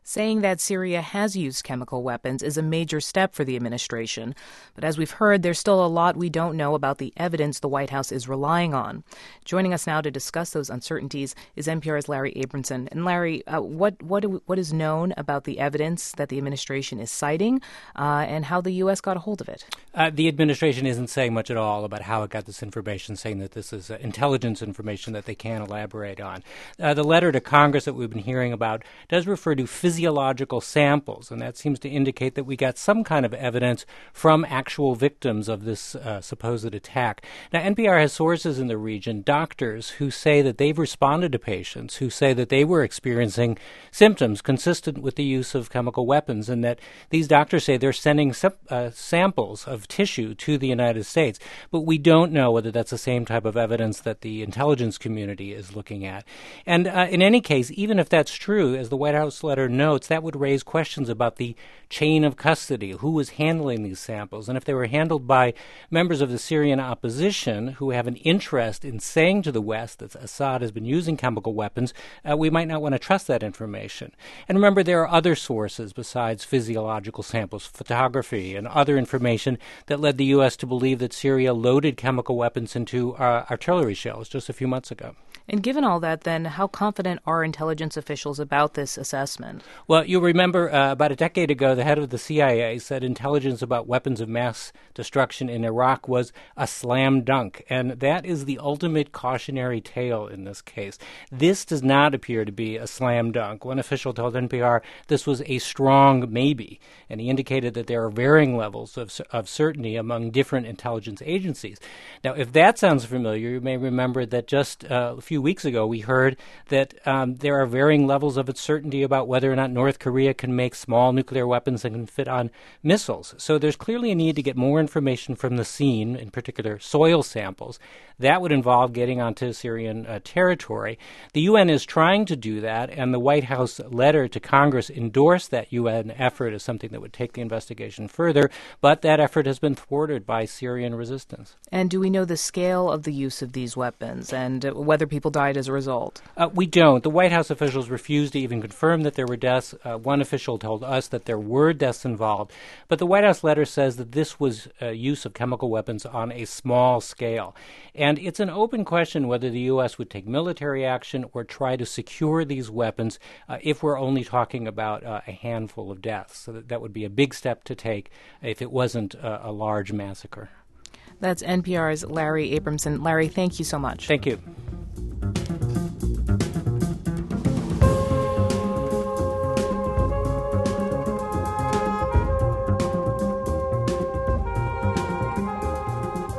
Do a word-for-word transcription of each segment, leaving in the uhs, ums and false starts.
Saying that Syria has used chemical weapons is a major step for the administration. But as we've heard, there's still a lot we don't know about the evidence the White House is relying on. Joining us now to discuss those uncertainties is N P R's Larry Abramson. And Larry, uh, what what what is known about the evidence that the administration is citing uh, and how the U S got a hold of it? Uh, the administration isn't saying much at all about how it got this information, saying that this is uh, intelligence information that they can't elaborate on. Uh, the letter to Congress that we've been hearing about does refer to physiological samples, and that seems to indicate that we got some kind of evidence from actual victims of this uh, supposed attack. Now, N P R has sources in the region, doctors, who say that they've responded to patients who say that they were experiencing symptoms consistent with the use of chemical weapons, and that these doctors say they're sending uh, samples of tissue to the United States. But we don't know whether that's the same type of evidence that the intelligence community is looking at. And uh, in any case, even if that's true, as the White House letter notes, that would raise questions about the chain of custody, who was handling these samples, and if they were handled by members of the Syrian opposition who have an interest in saying to the West that Assad has been using chemical weapons, uh, we might not want to trust that information. And remember, there are other sources besides physiological samples, photography, and other information that led the U S to believe that Syria loaded chemical weapons into uh, artillery shells just a few months ago. And given all that, then, how confident are intelligence officials about this assessment? Well, you'll remember uh, about a decade ago, the head of the C I A said intelligence about weapons of mass destruction in Iraq was a slam dunk, and that is the ultimate cautionary tale in this case. This does not appear to be a slam dunk. One official told N P R this was a strong maybe, and he indicated that there are varying levels of, of certainty among different intelligence agencies. Now, if that sounds familiar, you may remember that just uh, a few weeks ago we heard that um, there are varying levels of uncertainty about whether or not North Korea can make small nuclear weapons that can fit on missiles. So there's clearly a need to get more information from the scene, in particular soil samples. That would involve getting onto Syrian uh, territory. The U N is trying to do that, and the White House letter to Congress endorsed that U N effort as something that would take the investigation further, but that effort has been thwarted by Syrian resistance. And do we know the scale of the use of these weapons and uh, whether people died as a result? Uh, we don't. The White House officials refused to even confirm that there were deaths. Uh, one official told us that there were deaths involved, but the White House letter says that this was uh, use of chemical weapons on a small scale. And it's an open question whether the U S would take military action or try to secure these weapons uh, if we're only talking about uh, a handful of deaths. So that, that would be a big step to take if it wasn't uh, a large massacre. That's N P R's Larry Abramson. Larry, thank you so much. Thank you.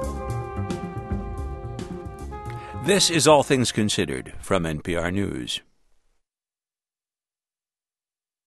This is All Things Considered from N P R News.